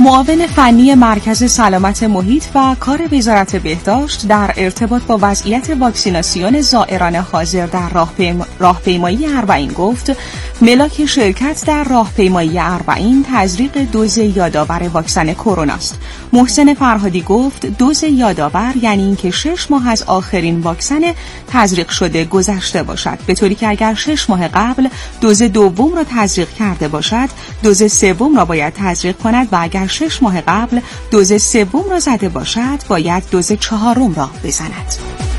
معاون فنی مرکز سلامت محیط و کار وزارت بهداشت در ارتباط با وضعیت واکسیناسیون زائران حاضر در راهپیمایی اربعین گفت ملاک شرکت در راهپیمایی اربعین تزریق دوز یادآور واکسن کرونا است. محسن فرهادی گفت دوز یادآور یعنی اینکه 6 ماه از آخرین واکسن تزریق شده گذشته باشد، به طوری که اگر 6 ماه قبل دوز دوم را تزریق کرده باشد، دوز سوم را باید تزریق کند و اگر 6 ماه قبل دوز سوم را زده باشد باید دوز چهارم را بزند.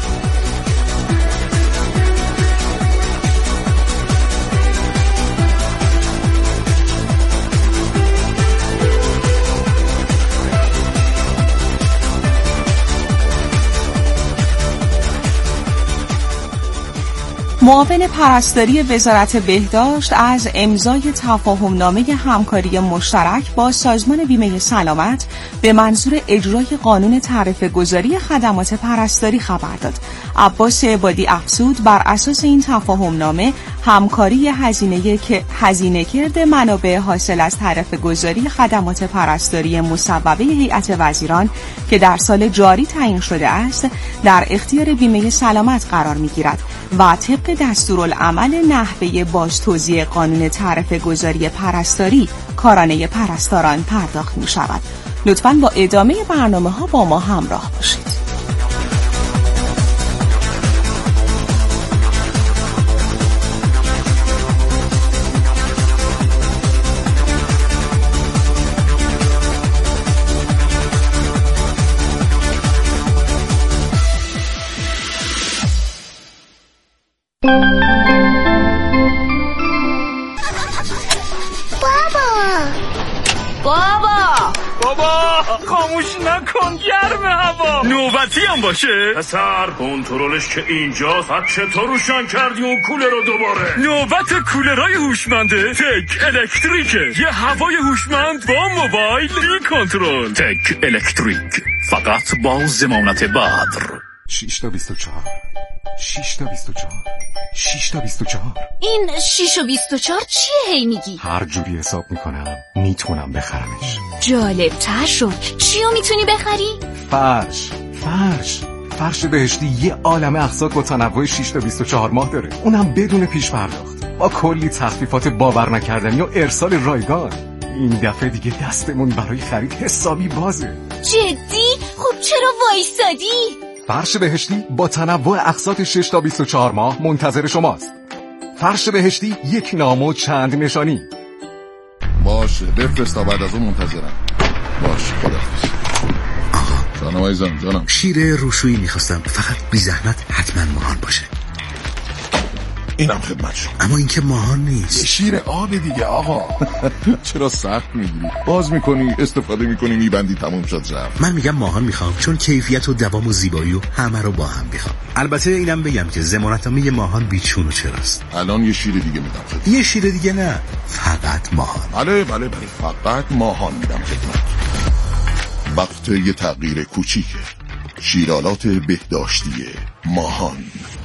معاون پرستاری وزارت بهداشت از امضای تفاهمنامه همکاری مشترک با سازمان بیمه سلامت به منظور اجرای قانون تعرفه گذاری خدمات پرستاری خبر داد. عباس عبادی افزود بر اساس این تفاهمنامه همکاری هزینه کرد منابع حاصل از تعرفه گذاری خدمات پرستاری مصوبه هیئت وزیران که در سال جاری تعیین شده است در اختیار بیمه سلامت قرار می‌گیرد و طبق دستورالعمل نحوه بازتوزیع قانون تعرفه گذاری پرستاری کارانه پرستاران پرداخت می‌شود. لطفاً با ادامه برنامه‌ها با ما همراه باشید. بابا خاموش نکن، گرم هوا. نوبتی هم باشه پسر، کنترلش که اینجاست. چطور روشن کردی اون کولر رو دوباره؟ نوبت کولرهای هوشمنده تک الکتریکه. یه هوای هوشمند با موبایل بی کنترل. تک الکتریک، فقط با ضمانت بدر. 6 تا 24 6 تا 24 6 تا 24. این 6 و 24 چیه هی میگی؟ هر جوری حساب میکنم میتونم بخرمش. جالب تر شد. چیو میتونی بخری؟ فرش بهشتی یه عالمه اقساط با تنوع 6 تا 24 ماه داره، اونم بدون پیش پرداخت، با کلی تخفیفات باور نکردنی و ارسال رایگان. این دفعه دیگه دستمون برای خرید حسابی بازه. جدی؟ خب چرا وایسادی؟ فرش بهشتی با تنوع اقساط 6 تا 24 ماه منتظر شماست. فرش بهشتی، یک نام و چند نشانی. باشه بفرست تا بعد از اون منتظرم. باشه خداحافظ. جانم عزیزم، جانم. شیر روشویی میخواستم، فقط بی زحمت حتما ماهان باشه. اینم خدمت شما. اما این که ماهان نیست. یه شیر آب دیگه آقا. چرا سخت میگیری؟ باز میکنی، استفاده میکنی، میبندی، تموم شد رفت. من میگم ماهان میخوام، چون کیفیت و دوام و زیبایی و همه رو با هم میخوام. البته اینم بگم که ضمانتنامه ماهان بیچون و چراست. الان یه شیر دیگه میدم خدمت. یه شیر دیگه نه، فقط ماهان. بله فقط ماهان میدم خدمت. وقت یه تغییر کوچیکه. شیرالات بهداشتی ماهان.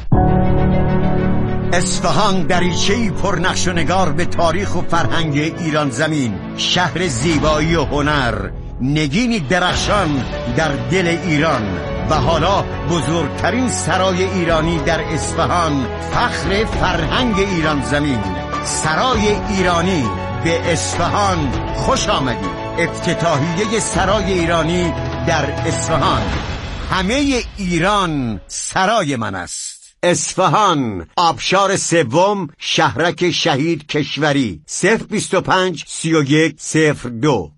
اصفهان دریچه‌ای پرنقش و نگار به تاریخ و فرهنگ ایران زمین، شهر زیبایی و هنر، نگینی درخشان در دل ایران و حالا بزرگترین سرای ایرانی در اصفهان، فخر فرهنگ ایران زمین. سرای ایرانی به اصفهان خوش آمدید. افتتاحیه سرای ایرانی در اصفهان. همه ایران سرای من است. اصفهان، آبشار سوم، شهرک شهید کشوری. 025 31 02.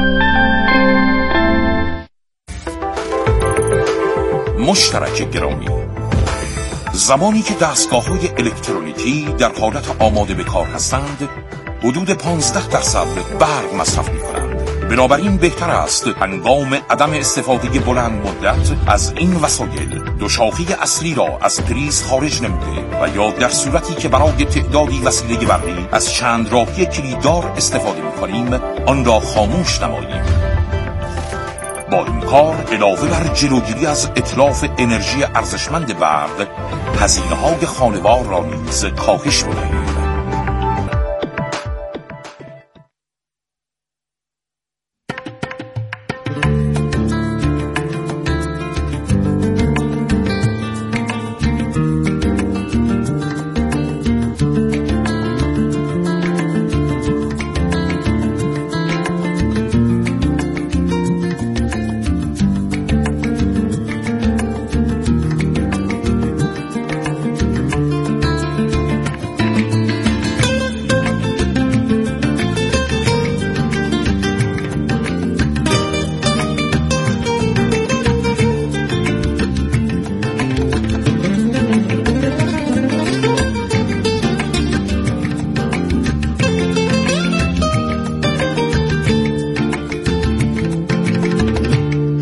مشترک گرامی، زمانی که دستگاه‌های الکترونیکی در حالت آماده به کار هستند، حدود 15% برق مصرف می‌کنند. بنابراین بهتر است هنگام عدم استفاده بلند مدت از این وسایل دوشاخه اصلی را از پریز خارج نموده و یا در صورتی که برای تعدادی وسیله برقی از چند راهی کلیددار استفاده می‌کنیم آن را خاموش نماییم. با این کار علاوه بر جلوگیری از اتلاف انرژی ارزشمند برق، هزینه‌های خانوار را نیز کاهش می‌دهیم.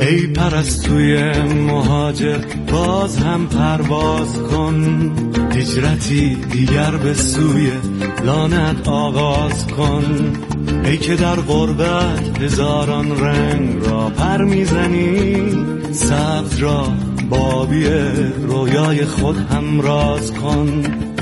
ای پرستوی مهاجر باز هم پرواز کن، هجرتی دیگر به سوی لانت آغاز کن. ای که در غربت هزاران رنگ را پر میزنی، سبز را بابی رویای خود هم راز کن.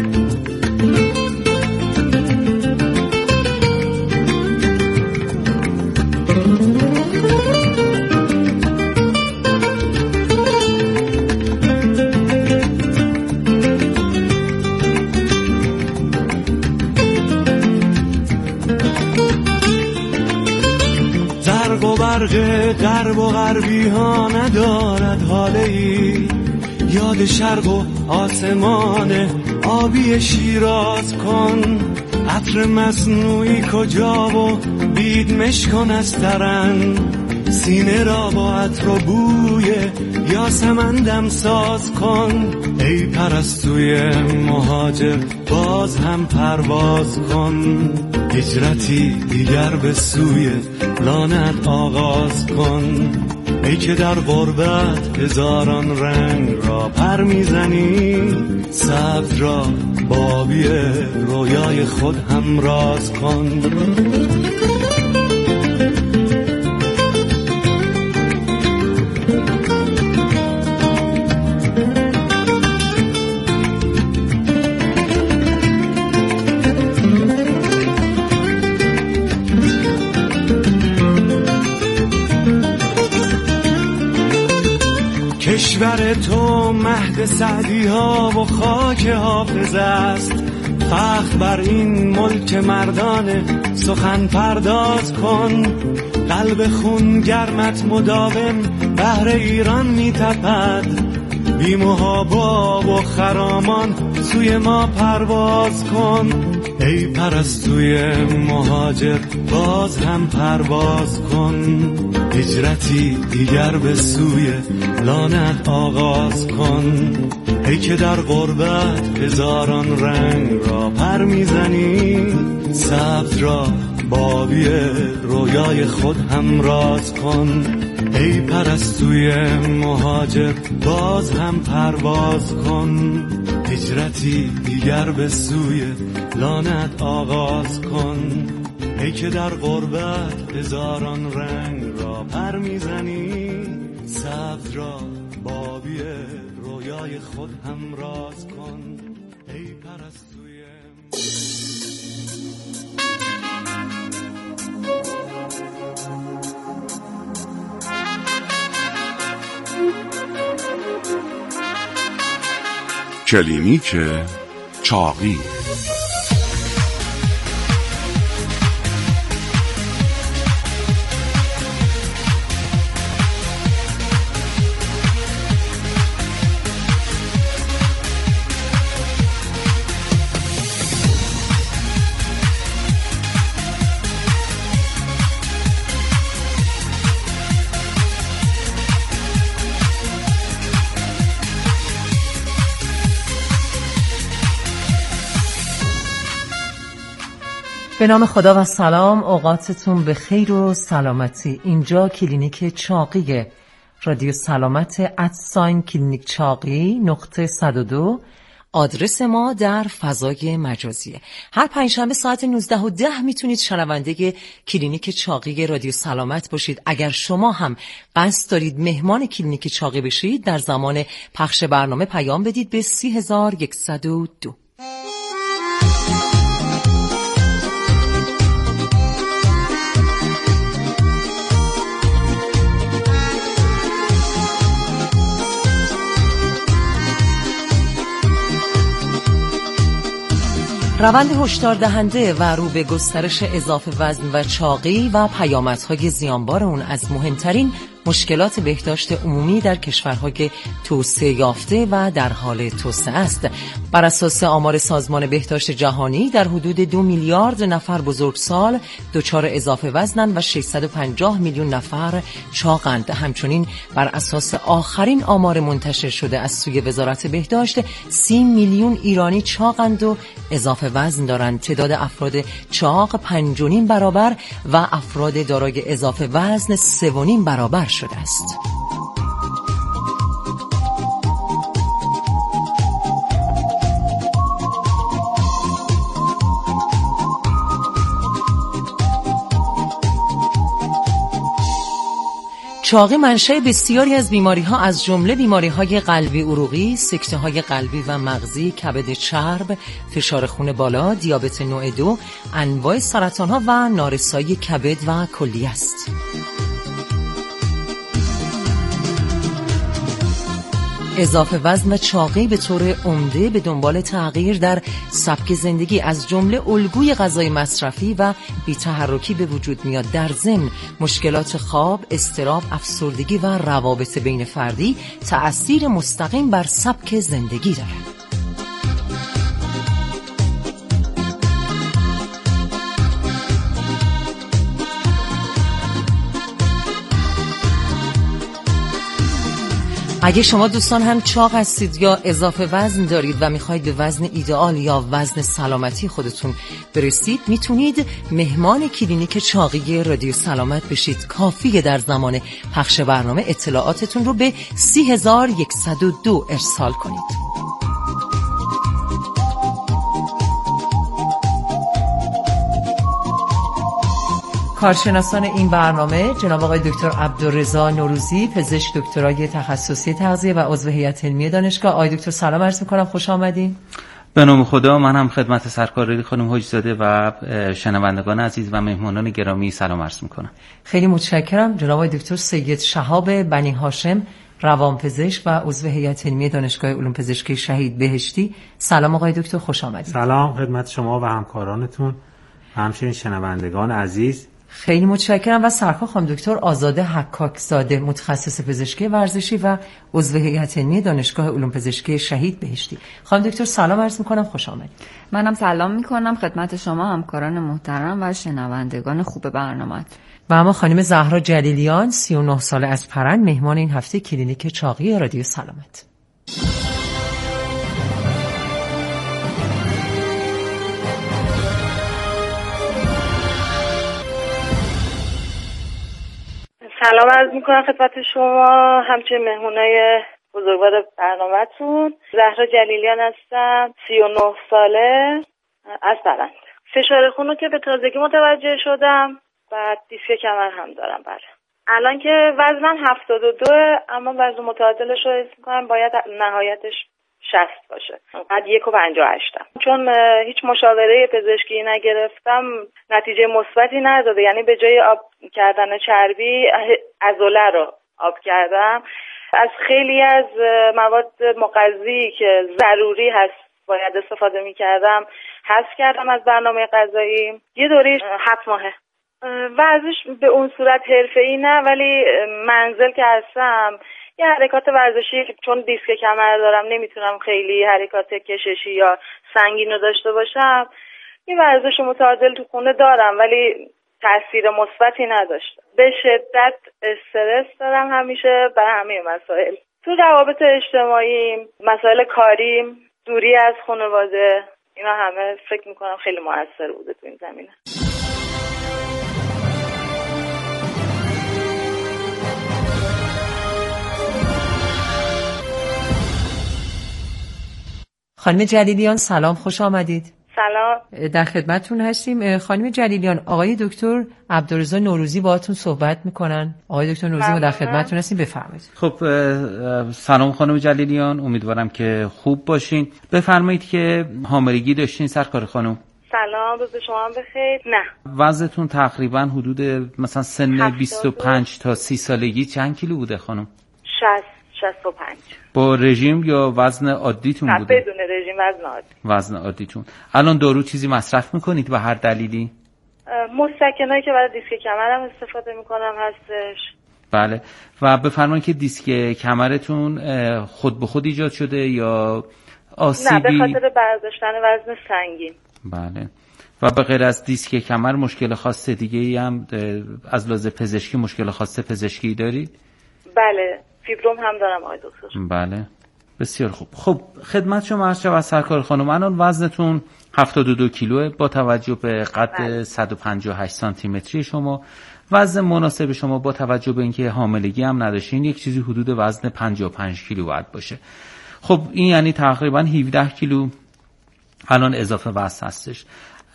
غرب و غربی ها ندارد حاله ای، یاد شرق و آسمان آبی شیراز کن. عطر مصنوعی کجا و بید مشکن از ترن، سینه را با عطر و بوی یاسمن دم ساز کن. ای پرستوی مهاجر باز هم پرواز کن، هجرتی دیگر به سوی لانت آغاز کن. ای که در غربت هزاران رنگ را پر میزنی، سبز را بابی رویای خود هم راز کن. کشور تو مهد سعدی ها و خاک حافظ است، فخر بر این ملک مردان سخن پرداز کن. قلب خون گرمت مداوم بهر ایران می تپد، بی محابا و خرامان سوی ما پرواز کن. ای پرستوی مهاجر باز هم پرواز کن، هجرتی دیگر به سوی لانت آغاز کن. ای که در غربت هزاران رنگ را پر میزنی، سبز را بابی رویای خود هم راز کن. ای پرستوی مهاجر باز هم پرواز کن، هجرتی دیگر به سوی لانت آغاز کن. ای که در غربت هزاران رنگ را پر میزنی، سبز را بابی رویای خود هم راز کن. ای پرستوی کلینیک چاقی. به نام خدا و سلام، اوقاتتون به خیر و سلامتی. اینجا کلینیک چاقیه، رادیو سلامت @کلینیک چاقی نقطه 102. آدرس ما در فضای مجازیه. هر پنجشنبه ساعت 19:10 میتونید شنونده کلینیک چاقی رادیو سلامت باشید. اگر شما هم قصد دارید مهمان کلینیک چاقی بشید، در زمان پخش برنامه پیام بدید به 30102. روند هشدار دهنده و رو به گسترش اضافه وزن و چاقی و پیامدهای زیانبار اون از مهمترین مشکلات بهداشت عمومی در کشورهای توسعه یافته و در حال توسعه است. بر اساس آمار سازمان بهداشت جهانی در حدود 2 میلیارد نفر بزرگسال دچار اضافه وزنند و 650 میلیون نفر چاقند. همچنین بر اساس آخرین آمار منتشر شده از سوی وزارت بهداشت 30 میلیون ایرانی چاقند و اضافه وزن دارند. تعداد افراد چاق 5.5 برابر و افراد دارای اضافه وزن 3.5 برابر شده است. چاقی منشأ بسیاری از بیماری‌ها از جمله بیماری‌های قلبی عروقی، سکته‌های قلبی و مغزی، کبد چرب، فشار خون بالا، دیابت نوع 2، انواع سرطان‌ها و نارسایی کبد و کلیه است. اضافه وزن و چاقی به طور عمده به دنبال تغییر در سبک زندگی از جمله الگوی غذای مصرفی و بی‌تحرکی به وجود میاد. در ضمن مشکلات خواب، اضطراب، افسردگی و روابط بین فردی تأثیر مستقیم بر سبک زندگی دارد. اگه شما دوستان هم چاق هستید یا اضافه وزن دارید و میخواید به وزن ایدئال یا وزن سلامتی خودتون برسید، میتونید مهمان کلینیک چاقی رادیو سلامت بشید. کافیه در زمان پخش برنامه اطلاعاتتون رو به 30102 ارسال کنید. کارشناسان این برنامه جناب آقای دکتر عبدالرضا نوروزی، پزشک دکترای تخصصی تغذیه و عضو هیئت علمی دانشگاه. آقای دکتر سلام عرض می‌کنم، خوش آمدین. به نام خدا، من هم خدمت سرکار خانم حاجی‌زاده و شنوندگان عزیز و مهمانان گرامی سلام عرض می‌کنم. خیلی متشکرم. جناب آقای دکتر سید شهاب بنی هاشم، روانپزشک و عضو هیئت علمی دانشگاه علوم پزشکی شهید بهشتی. سلام آقای دکتر، خوش آمدید. سلام خدمت شما و همکارانتون و همچنین شنوندگان عزیز. خیلی متشکرم. و سرکار خانم دکتر آزاده حکاک‌زاده، متخصص پزشکی ورزشی و عضو هیئت علمی دانشگاه علوم پزشکی شهید بهشتی. خانم دکتر سلام عرض می‌کنم، خوش آمدید. منم سلام می‌کنم خدمت شما همکاران محترم و شنوندگان خوب برنامه. و اما خانم زهرا جلیلیان، 39 ساله از پرند، مهمان این هفته کلینیک چاقی رادیو سلامت. سلام عرض میکنم خدمت شما، همچنین مهمونای بزرگوار برنامه‌تون. زهرا جلیلیان هستم، 39 ساله، از پرند. فشار خون رو که به تازگی متوجه شدم، بعد دیسک کمر هم دارم. بله الان که وزنم 72، اما وزن متعادلش رو حس میکنم باید نهایتش 60 باشه. بعد 1.58م. چون هیچ مشاوره پزشکی نگرفتم، نتیجه مثبتی نداده. یعنی به جای آب کردن چربی، عضله رو آب کردم. از خیلی از مواد مغذی که ضروری هست باید استفاده می‌کردم حذف کردم از برنامه غذایی. یه دوره 7 ماهه. ورزش به اون صورت حرفه‌ای نه، ولی منزل که هستم یه حرکات ورزشی، چون دیسک کمر دارم نمیتونم خیلی حرکات کششی یا سنگین رو داشته باشم. یه ورزش متعادل تو خونه دارم ولی تاثیر مثبتی نداشته. به شدت استرس دارم همیشه برای همه مسائل. تو روابط اجتماعی، مسائل کاریم، دوری از خانواده، اینا همه فکر میکنم خیلی موثر بوده تو این زمینه. خانم جلیلیان سلام، خوش آمدید. سلام، در خدمتتون هستیم. خانم جلیلیان، آقای دکتر عبدالرضا نوروزی باهاتون صحبت میکنن. آقای دکتر نوروزی ما در خدمتتون هستیم، بفرمایید. خب سلام خانم جلیلیان، امیدوارم که خوب باشین. بفرمایید که حاملگی داشتین سرکار خانم؟ سلام، روز شما بخیر. نه، وزنتون تقریبا حدود مثلا سن 25 تا 30 سالگی چند کیلو بوده خانم؟ 65. با رژیم یا وزن عادیتون بوده؟ بدون رژیم، وزن عادی. وزن عادیتون. الان دارو چیزی مصرف میکنید به هر دلیلی؟ مسکنایی که برای دیسک کمرم استفاده میکنم هستش. بله. و بفرمایید که دیسک کمرتون خود به خود ایجاد شده یا آسیبی؟ نه، به خاطر برداشتن وزن سنگین. بله. و به غیر از دیسک کمر مشکل خاص دیگه ای هم از لحاظ پزشکی مشکل خاص پزشکی دارید؟ بله، فیبروم هم دارم آقای دکتر. بله، بسیار خوب. خب خدمت شما عرض شود سرکار خانم، الان وزنتون 72 کیلوه با توجه به قد 158 سانتی متری شما. وزن مناسب شما با توجه به اینکه حاملگی هم نداشتین یک چیزی حدود وزن 55 کیلو باید باشه. خب این یعنی تقریبا 17 کیلو الان اضافه وزن هستش.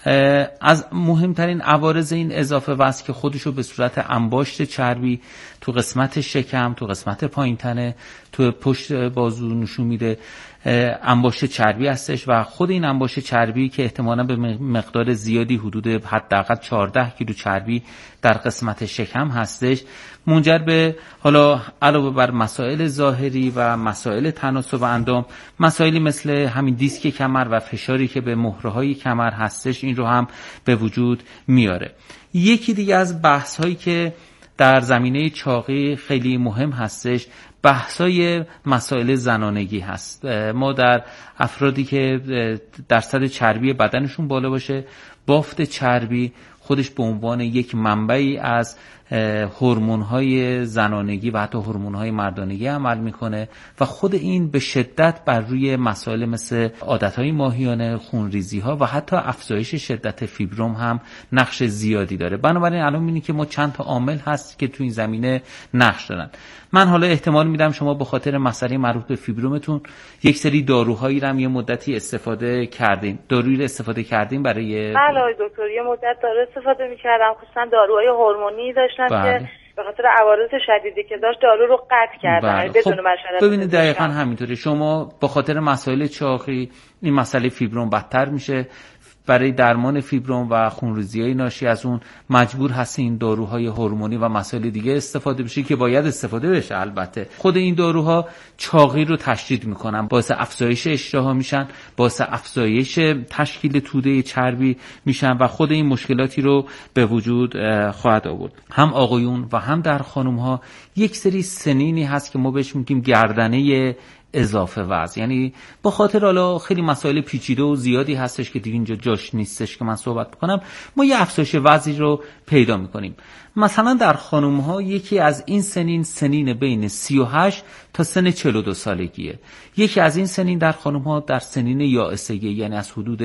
از مهمترین عوارض این اضافه وزن که خودشو به صورت انباشت چربی تو قسمت شکم، تو قسمت پایین تنه، تو پشت بازو نشون میده، انباشت چربی هستش و خود این انباشت چربی که احتمالاً به مقدار زیادی حدود حداقل 14 کیلو چربی در قسمت شکم هستش، منجر به حالا علاوه بر مسائل ظاهری و مسائل تناسب اندام، مسائلی مثل همین دیسک کمر و فشاری که به مهره‌های کمر هستش این رو هم به وجود میاره. یکی دیگه از بحث‌هایی که در زمینه چاقی خیلی مهم هستش بحثای مسائل زنانگی هست. ما در افرادی که درصد چربی بدنشون بالا باشه، بافت چربی خودش به عنوان یک منبعی از هورمون‌های زنانگی و حتی هورمون‌های مردانگی عمل میکنه و خود این به شدت بر روی مسائل مثل عادت‌های ماهیانه، خونریزی‌ها و حتی افزایش شدت فیبروم هم نقش زیادی داره. بنابراین الان می‌بینید که ما چند تا عامل هست که تو این زمینه نقش دارن. من حالا احتمال میدم شما به خاطر مسئله مربوط به فیبرومتون یک سری داروهایی رو هم یه مدتی استفاده کردین. دارویی رو استفاده کردین برای؟ بله دکتر، یه مدت دارو استفاده می‌کردم، خصوصا داروهای هورمونی داشتم که به خاطر عوارض شدیدی که داشت دارو رو قطع کردم بدون مشورت. ببینید دقیقاً همینطوره. شما با خاطر مسائل چاقی این مسئله فیبروم بدتر میشه. برای درمان فیبروم و خونریزی‌های ناشی از اون مجبور هستین داروهای هورمونی و مسائل دیگه استفاده بشه که باید استفاده بشه. البته خود این داروها چاقی رو تشدید میکنن، باعث افزایش اشتها میشن، باعث افزایش تشکیل توده چربی میشن و خود این مشکلاتی رو به وجود خواهد آورد. هم آقایون و هم در خانم‌ها یک سری سنینی هست که ما بهش میگیم گردنه اضافه وزن، یعنی با خاطر حالا خیلی مسائل پیچیده و زیادی هستش که دیگه اینجا جاش نیستش که من صحبت بکنم، ما یه افزایش وزنی رو پیدا میکنیم. مثلا در خانم ها یکی از این سنین بین 38 تا سن 42 سالگیه. یکی از این سنین در خانم ها در سنین یائسگی، یعنی از حدود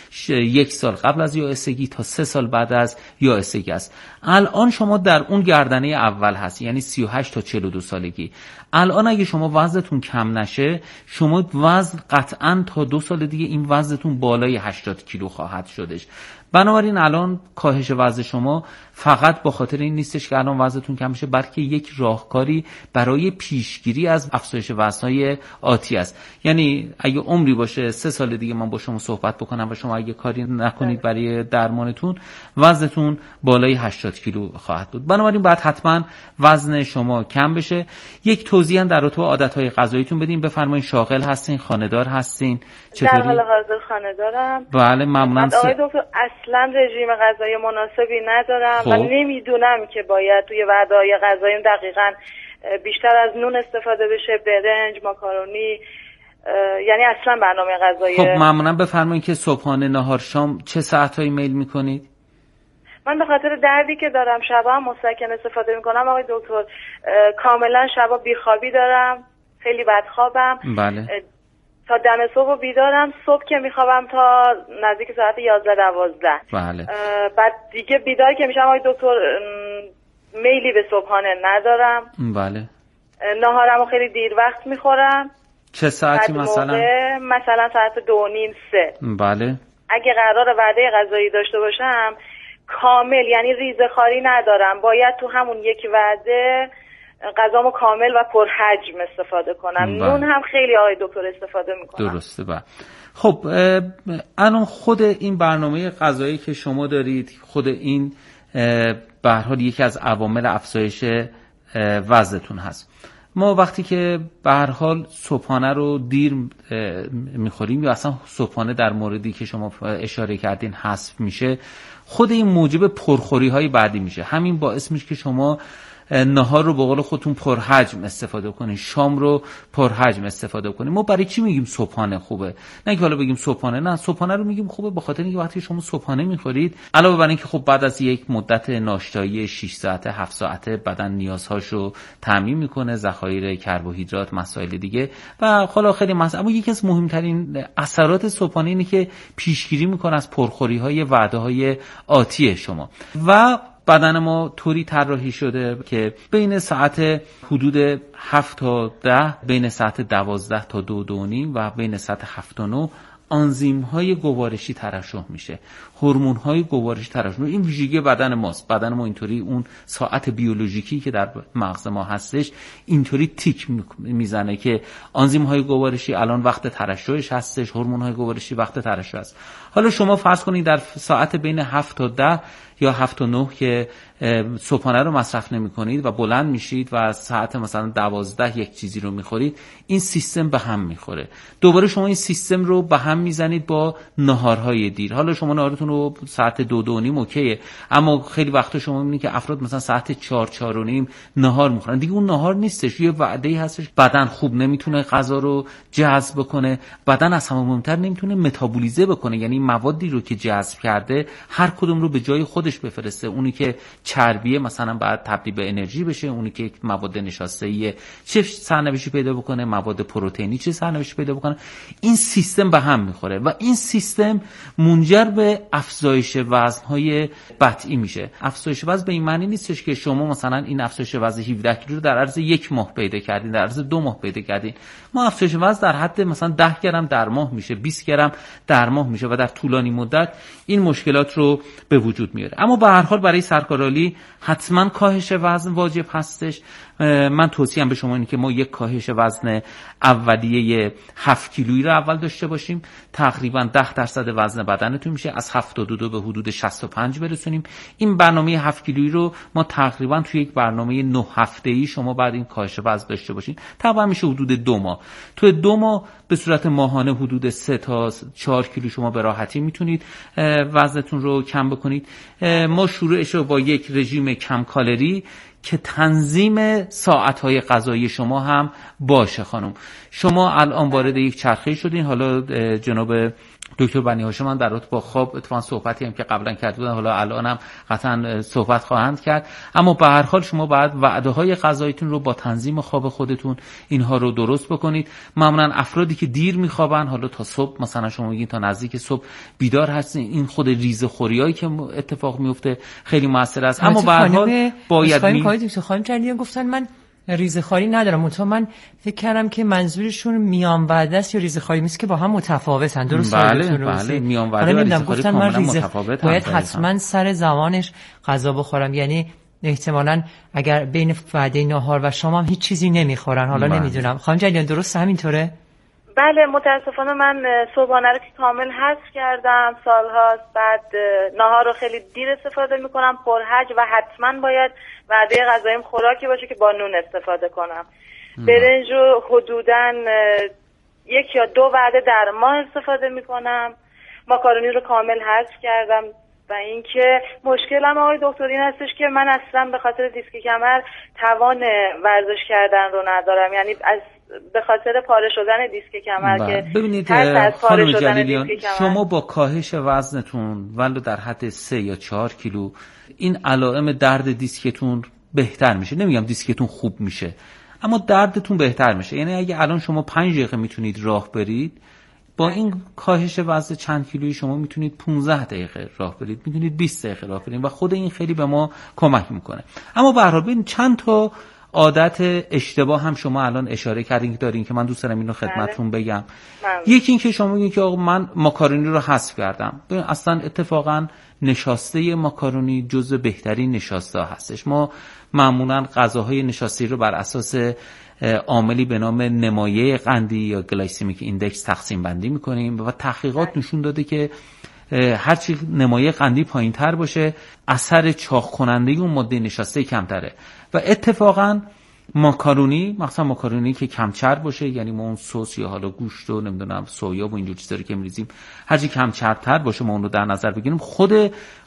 1 سال قبل از یائسگی تا 3 سال بعد از یائسگی است. الان شما در اون گردنه اول هست، یعنی 38 تا 42 سالگی. الان اگه شما وزنتون کم نشه، شما وزن قطعاً تا 2 سال دیگه این وزنتون بالای 80 کیلو خواهد شدش. بنابراین الان کاهش وزن شما فقط با خاطر این نیستش که الان وزنتون کم بشه، بلکه یک راهکاری برای پیشگیری از افزایش وزن‌های آتی است. یعنی اگه عمری باشه 3 سال دیگه من با شما صحبت بکنم و شما اگه کاری نکنید برای درمانتون، وزنتون بالای 80 کیلو خواهد بود. بنابراین باید حتما وزن شما کم بشه. یک توضیح هم در رابطه با عادت‌های غذاییتون بدین. بفرمایید شاغل هستین، خانه‌دار هستین؟ چطوری؟ در حال حاضر خانه‌دارم. بله ممنونم. آقای دکتر اصلا رژیم غذایی مناسبی ندارم و نمیدونم که باید توی وعده‌های غذاییم دقیقاً بیشتر از نون استفاده بشه، برنج، ماکارونی، یعنی اصلا برنامه غذایی. خب ممنونم. بفرمایید که صبحانه، نهار، شام چه ساعتایی میل میکنید؟ من به خاطر دردی که دارم شبا هم مسکن استفاده میکنم آقای دکتر. کاملا شبا بیخوابی دارم، خیلی بدخوابم. بله. تا دم صبح بیدارم، صبح که میخوابم تا نزدیک ساعت 11-12. بله. بعد دیگه بیدار که میشم آقای دکتر میلی به صبحانه ندارم. بله. ناهارمو خیلی دیر وقت میخورم. چه ساعتی مثلا؟ مثلا ساعت 2:30-3. بله. اگه قرار وعده غذایی داشته باشم کامل، یعنی ریزه خواری ندارم، باید تو همون یک وعده غذامو کامل و پرحجم استفاده کنم. نون هم خیلی آقای دکتر استفاده میکنم. درسته. خب الان خود این برنامه غذایی که شما دارید، خود این به هر حال یکی از عوامل افزایش وزنتون هست. ما وقتی که به هر حال صبحانه رو دیر میخوریم یا اصلا صبحانه در موردی که شما اشاره کردین حذف میشه، خود این موجب پرخوری های بعدی میشه. همین باعث میشه که شما نهار رو به قول خودتون پرحجم استفاده کنین، شام رو پرحجم استفاده کنین. ما برای چی میگیم صبحانه خوبه؟ نه که حالا بگیم صبحانه، نه، صبحانه رو میگیم خوبه به خاطر اینکه وقتی شما صبحانه میخورید، علاوه بر اینکه خب بعد از یک مدت ناشتایی 6 ساعته 7 ساعته بدن نیازهاشو تامین میکنه، ذخایر کربوهیدرات، مسائل دیگه و حالا خیلی اما یکی از مهمترین اثرات صبحانه اینه که پیشگیری میکنه از پرخوری‌های وعده‌های آتی شما و بدن ما طوری طراحی شده که بین ساعت حدود 7 تا 10، بین ساعت 12 تا 2 و نیم و بین ساعت 7 تا 9 آنزیم‌های گوارشی ترشح میشه، هورمون‌های گوارشی ترشح میشه. این ویژگی بدن ماست. بدن ما اینطوری اون ساعت بیولوژیکی که در مغز ما هستش اینطوری تیک میزنه که آنزیم‌های گوارشی الان وقت ترشحش هستش، هورمون‌های گوارشی وقت ترشح است. حالا شما فرض کنید در ساعت بین 7 تا 10 یا 7 تا 9 که صبحانه رو مصرف نمی‌کنید و بلند میشید و ساعت مثلا 12 یک چیزی رو می‌خورید، این سیستم به هم می‌خوره. دوباره شما این سیستم رو به هم میزنید با ناهارهای دیر. حالا شما ناهارتون رو ساعت 2 نیم اوکیه، اما خیلی وقتا شما می‌بینید که افراد مثلا ساعت 4 و نیم ناهار می‌خورن. دیگه اون ناهار نیستش، یه وعده‌ای هستش. بدن خوب نمیتونه غذا رو جذب کنه، بدن از همه مهمتر نمیتونه متابولیزه بکنه، یعنی موادی رو که جذب کرده هر کدوم رو به جای خودش بفرسته. اونی که چربیه مثلا بعد تبدیل به انرژی بشه، اونی که مواد نشاسته‌ای چه سرنوشتی پیدا بکنه، مواد پروتئینی چه سرنوشتی پیدا بکنه. این سیستم به هم میخوره و این سیستم منجر به افزایش وزن‌های بطئی میشه. افزایش وزن به این معنی نیستش که شما مثلا این افزایش وزن 17 کیلو رو در عرض یک ماه پیدا کردین، در عرض 2 ماه پیدا کردین. ما افزایش وزن در حد مثلا 10 گرم در ماه میشه، 20 گرم در ماه میشه و در طولانی مدت این مشکلات رو به وجود میاره. اما به هر حال برای سرکارآلی حتما کاهش وزن واجب هستش. من توصیه‌ام به شما اینه که ما یک کاهش وزن اولیه 7 کیلویی رو اول داشته باشیم، تقریبا 10% وزن بدنتون میشه، از 72 به حدود 65 برسونیم. این برنامه 7 کیلویی رو ما تقریبا توی یک برنامه 9 هفته‌ای شما بعد این کاهش وزن داشته باشین، تقریبا میشه حدود 2 ماه. توی 2 ماه به صورت ماهانه حدود 3 تا 4 کیلو شما به راحتی میتونید وزنتون رو کم بکنید. ما شروعش رو با یک رژیم کم کالری که تنظیم ساعت‌های غذایی شما هم باشه. خانم شما الان وارد یک چرخه شدین، حالا جناب دکتر بنی هاشم در رابطه با خواب اتفاقا صحبتی هم که قبلا کرده بودن، حالا الان هم قطعا صحبت خواهند کرد. اما به هر حال شما باید وعده‌های غذاییتون رو با تنظیم خواب خودتون اینها رو درست بکنید. معمولا افرادی که دیر میخوابن، حالا تا صبح مثلا شما میگین تا نزدیک صبح بیدار هستین، این خود ریزه‌خوریایی که اتفاق میفته خیلی موثر است. اما به هر حال باید خانم جلیلیان گفتن من ریزه‌خواری ندارم، منتها من فکر کردم که منظورشون میان وعده است یا ریزه‌خواری نیست که با هم متفاوتن. درست؟ بله میان وعده و ریزه‌خواری کاملا متفاوتن. باید حتما سر زمانش غذا بخورم، یعنی احتمالاً اگر بین وعده نهار و شام هم هیچ چیزی نمیخورن. حالا نمیدونم خانم جلیلیان درست همینطوره؟ بله متاسفانه من صبحانه رو که کامل حذف کردم سالهاست. بعد نهار رو خیلی دیر استفاده میکنم، پرحجم، و حتما باید وعده غذاییم خوراکی باشه که با نون استفاده کنم. برنج رو حدوداً 1 یا 2 وعده در ماه استفاده میکنم. ماکارونی رو کامل حذف کردم. و اینکه مشکلم آقای دکتر این هستش که من اصلا به خاطر دیسک کمر توان ورزش کردن رو ندارم، یعنی به خاطر پاره شدن دیسک کمر که ببینید خانم جلیلیان شما با کاهش وزنتون ولو در حد 3 یا 4 کیلو این علائم درد دیسکتون بهتر میشه. نمیگم دیسکتون خوب میشه، اما دردتون بهتر میشه. یعنی اگه الان شما 5 دقیقه میتونید راه برید، با این کاهش وزن چند کیلویی شما میتونید 15 دقیقه راه برید، میتونید 20 دقیقه راه برید و خود این خیلی به ما کمک میکنه. اما به هر حال ببین چند تا عادت اشتباه هم شما الان اشاره کردین که دارین که من دوست دارم اینو خدمتتون بگم. یکی این که شما میگین که آقا من ماکارونی رو حذف کردم. ببین اصلا اتفاقا نشاسته ماکارونی جزو بهترین نشاسته هستش. ما معمولا غذاهای نشاسته رو بر اساس عاملی به نام نمایه قندی یا گلایسیمیک ایندکس تقسیم بندی میکنیم و تحقیقات نشون داده که هرچی نمایه قندی پایین تر باشه اثر چاق کننده اون ماده نشاسته کمتره و اتفاقا ماکارونی، مثلا ماکارونی که کم چرب باشه، یعنی ما اون سس یا حالا گوشت و نمیدونم سویا و اینجور چیزا رو که میریزیم هرچی کم چربتر باشه ما اون رو در نظر بگیریم، خود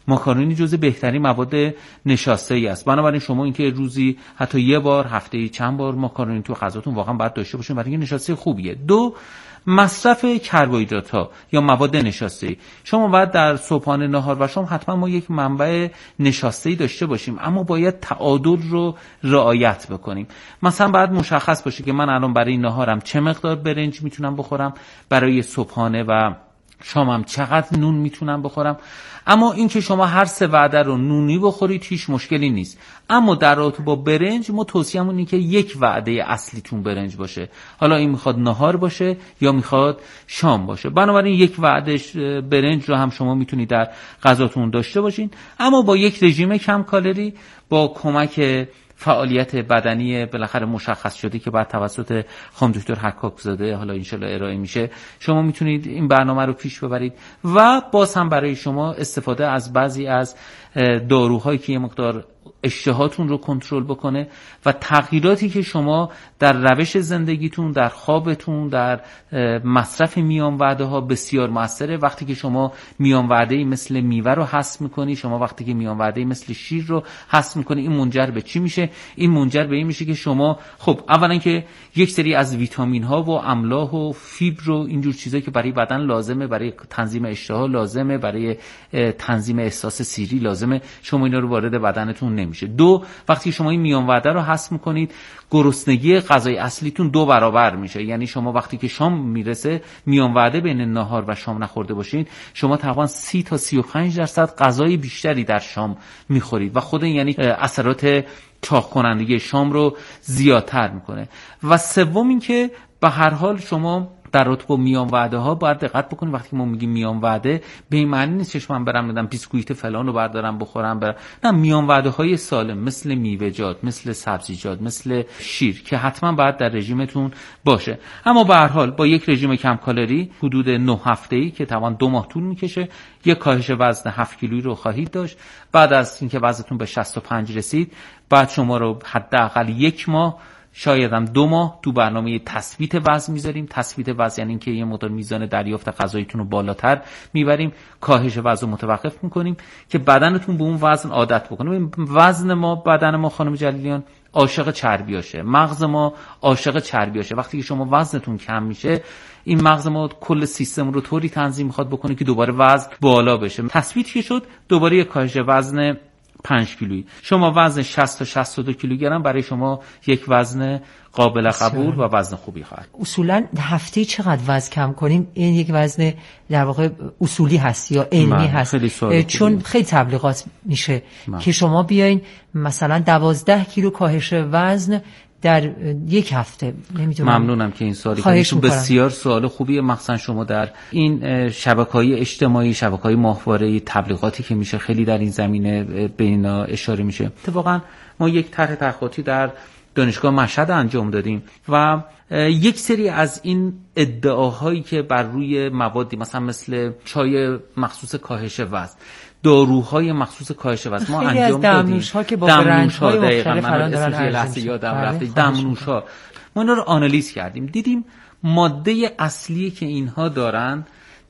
ماکارونی جزو بهترین مواد نشاسته‌ای است. بنابراین شما اینکه روزی حتی یه بار، هفته‌ای چند بار ماکارونی تو غذاتون واقعا باید داشته باشین، برای اینکه نشاسته خوبیه. 2 مصرف کربوهیدرات‌ها یا مواد نشاسته‌ای. شما باید در صبحانه، نهار و شام حتما ما یک منبع نشاسته‌ای داشته باشیم، اما باید تعادل رو رعایت بکنیم. مثلا باید مشخص باشه که من الان برای نهارم چه مقدار برنج میتونم بخورم، برای صبحانه و شامم چقدر نون میتونم بخورم. اما این که شما هر 3 وعده رو نونی بخورید هیچ مشکلی نیست. اما در رابطه با برنج ما توصیه‌مون اینه که 1 وعده اصلیتون برنج باشه. حالا این میخواد نهار باشه یا میخواد شام باشه. بنابراین 1 وعده برنج رو هم شما میتونید در غذاتون داشته باشین، اما با یک رژیم کم کالری با کمک فعالیت بدنی بالاخره مشخص شده که بعد توسط خانم دکتر حکاک‌زاده حالا انشالله ارائه میشه، شما میتونید این برنامه رو پیش ببرید و باز هم برای شما استفاده از بعضی از داروهایی که یه مقدار اشتهاتون رو کنترل بکنه و تغییراتی که شما در روش زندگیتون، در خوابتون، در مصرف میان وعده ها بسیار موثره. وقتی که شما میان وعده‌ای مثل میوه رو حذف میکنی، شما وقتی که میان وعده‌ای مثل شیر رو حذف میکنی، این منجر به چی میشه؟ این منجر به این میشه که شما خب اولا که یک سری از ویتامین ها و املاح و فیبر و اینجور چیزایی که برای بدن لازمه، برای تنظیم اشتها لازمه، برای تنظیم احساس سیری لازمه، شما اینا رو وارد بدنتون نمیشه. 2 وقتی شما این میان وعده رو حذف میکنید، گرسنگی غذای اصلیتون 2 برابر میشه. یعنی شما وقتی که شام میرسه، میان وعده بین نهار و شام نخورده باشین، شما تقریبا 30 تا 35% غذای بیشتری در شام میخورید و خود این یعنی اثرات چاق کنندگی شام رو زیادتر میکنه. و سوم این که به هر حال شما در رابطه با میان وعده ها باید دقت بکنید. وقتی ما میگیم میان وعده به این معنی نیست که من برم بدم بیسکویت فلان رو بردارم بخورم نه، میان وعده های سالم مثل میوه‌جات، مثل سبزیجات، مثل شیر که حتما باید در رژیمتون باشه. اما به هر حال با یک رژیم کم کالری حدود 9 هفته‌ای که تقریبا 2 ماه طول میکشه، یک کاهش وزن 7 کیلویی رو خواهید داشت. بعد از اینکه وزنتون به 65 رسید، بعد شما رو حداقل 1 ماه شاید هم 2 ماه تو برنامه تثبیت وزن میذاریم. تثبیت وزن یعنی اینکه یه مقدار میزان دریافت غذاییتون رو بالاتر میبریم، کاهش وزن رو متوقف میکنیم که بدنتون به اون وزن عادت بکنه. وزن ما، بدن ما خانم جلیلیان عاشق چربیاشه، مغز ما عاشق چربیاشه. وقتی که شما وزنتون کم میشه، این مغز ما کل سیستم رو طوری تنظیم میخواد بکنه که دوباره وزن بالا بشه. تثبیت که شد، دوباره یک کاهش وزن 5 کیلویی. شما وزن 60 تا 62 کیلوگرم برای شما یک وزن قابل قبول و وزن خوبی خواهد. اصولا هفته چقدر وزن کم کنیم؟ این یک وزن در واقع اصولی هست یا علمی هست؟ چون خیلی تبلیغات میشه که شما بیاین مثلا 12 کیلو کاهش وزن در یک هفته. نمیدونم. ممنونم که این سوالی کردید. بسیار سوال خوبیه، مخصوصا شما در این شبکه‌های اجتماعی، شبکه‌های ماهواره‌ای، تبلیغاتی که میشه خیلی در این زمینه به اینا اشاره میشه. اتفاقا ما یک طرح تحقیقاتی در دانشگاه مشهد انجام دادیم و یک سری از این ادعاهایی که بر روی موادی مثل چای مخصوص کاهش وزن، داروهای مخصوص کاهش وزن ما انجام دادیم. دمنوش‌ها که با برندهای مختلف الان دارن لحظه یادم رفته، دمنوش‌ها ما اینا رو آنالیز کردیم، دیدیم ماده اصلی که اینها دارن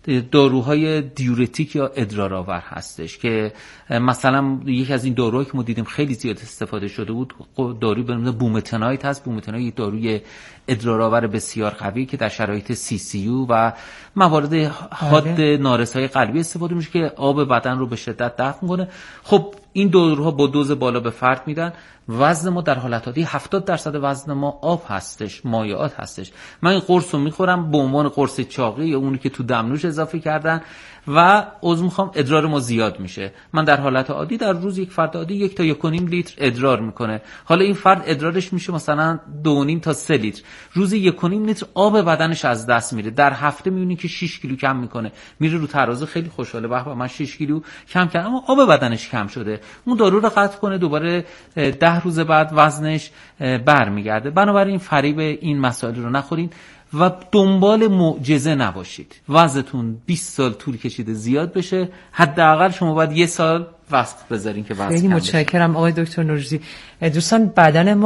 داروهای دیورتیک یا ادرارآور هستش که مثلا یکی از این داروهایی که ما دیدیم خیلی زیاد استفاده شده بود داروی به نام بومتنایت هست. بومتنایت یک داروی ادرارآور بسیار قوی که در شرایط CCU و موارد حاد نارسایی قلبی استفاده میشه که آب بدن رو به شدت دفع میکنه. خب این داروها با دوز بالا به فرد میدن. وزن ما در حالت عادی 70% وزن ما آب هستش، مایعات هستش. من این قرص رو میخورم به عنوان قرص چاقی یا اونی که تو دمنوش اضافه کردن و عضو میخوام ادرار ما زیاد میشه. من در حالت عادی در روز یک فرد عادی 1 تا 1.5 لیتر ادرار میکنه. حالا این فرد ادرارش میشه مثلا 2.5 تا 3 لیتر. روزی 1.5 لیتر آب بدنش از دست میره. در هفته میبینی که 6 کیلو کم میکنه. میره رو ترازو خیلی خوشحاله، به من 6 کیلو کم کردم، اما آب بدنش کم شده. اون دارو رو قطع کنه، دوباره 10 روز بعد وزنش برمیگرده. بنابراین فریب این مسائل رو نخورین و دنبال معجزه نباشید. وزنتون 20 سال طول کشیده زیاد بشه، حداقل شما باید 1 سال وقت بذارین که وزن کم بشه. خیلی متشکرم آقای دکتر نوروزی. دوستان بدن ما